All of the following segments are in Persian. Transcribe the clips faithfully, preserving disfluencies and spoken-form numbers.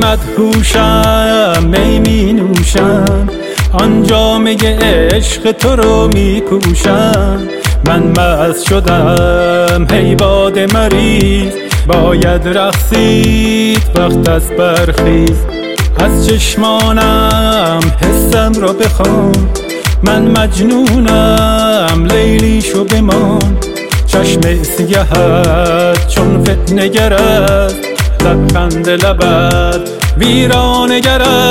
مدهوشم می می نوشم، آن جامه عشق تو رو می پوشم. من مست شدم هی باد مریض، باید رقصید وقت از برخیز. از چشمانم حسم رو بخوان، من مجنونم لیلی شو بمان. چشم سیهت چون فتنه گرد، لبخند لبت ویرانه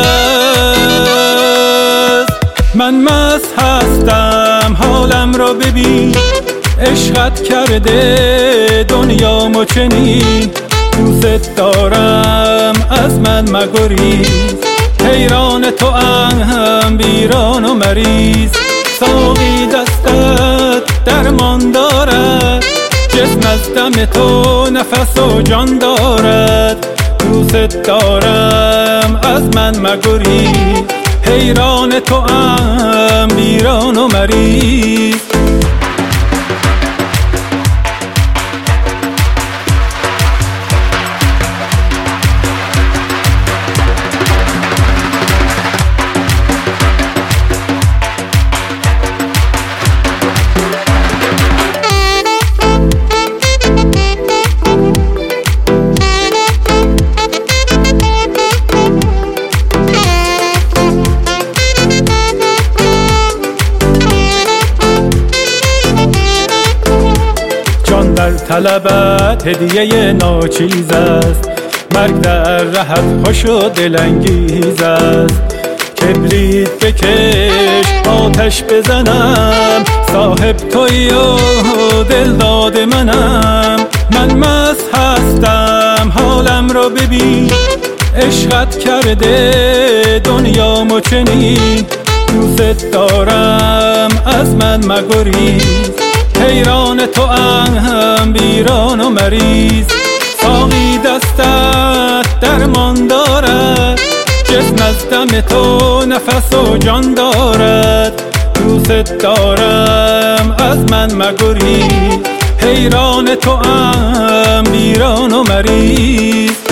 گرد. من مست هستم حالم رو ببین، عشقت کرده دنیامو چنین. دوست دارم از من مگریز، حیران تو هم بیران و مریض. ساقی دستت درمان دارد، جسم از دم تو نفس و جان دارد. دوست دارم از من مگریز، حیران تو هم بیران و مریض. در طلبت هدیه ناچیز است، مرگ در رهت خوش و دلانگیز است. کبریت بکش آتش بزنم، صاحب تویی و دل داد منم. من مست هستم حالم رو ببین، عشقت کرده دنیامو چنین. دوست دارم از من مگریز، حیران تو هم بیران و مریض. ساقی دستت درمان دارد، جسم از دم تو نفس و جان دارد. دوست دارم از من مگریز، حیران تو هم بیران و مریض.